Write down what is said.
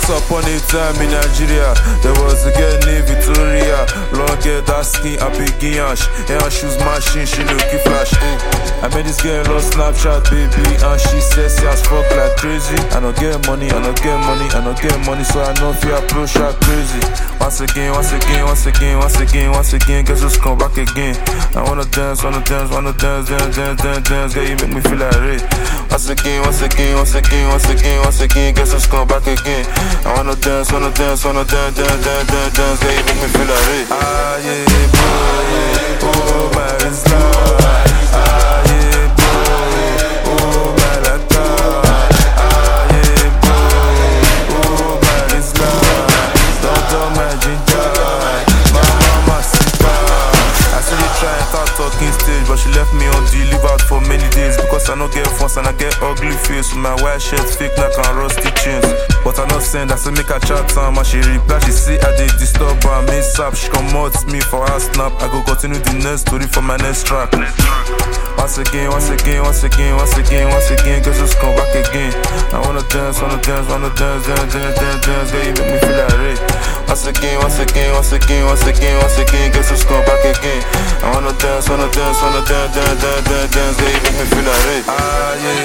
Once upon a time in Nigeria, there was a girl named Victoria. Long hair, dark skin, and big yansh. Hair shoes machine, she looking flash. I met this girl on Snapchat, baby, and she says she has fuck like crazy. I don't get money, I don't get money, I don't get money, so I know if you approach her crazy. Once again, guess who's come back again? I wanna dance, dance, girl, you make me feel like rape. Once again, guess who's come back again? I wanna dance, girl, you make me feel like rape. Ah yeah, boy, oh my Islam. Ah yeah, boy, oh my Lata. Ah yeah, boy, oh my Islam. Don't my ginger, my mama sister. I said they try and start talking stage, but she left me on delivered for many days. Because I don't get funds and I get ugly face with my white shirt, fake neck and rusty chains. But I not send, I say make her chat time and she reply, she say I did disturb her, miss up. She come out me for her snap. I go continue the next story for my next track. Once again, guess who's come back again? I wanna dance, girl, you make me feel like rape. Once again, guess who's come back again? I wanna dance, girl, you make me feel like rape. Ah yeah.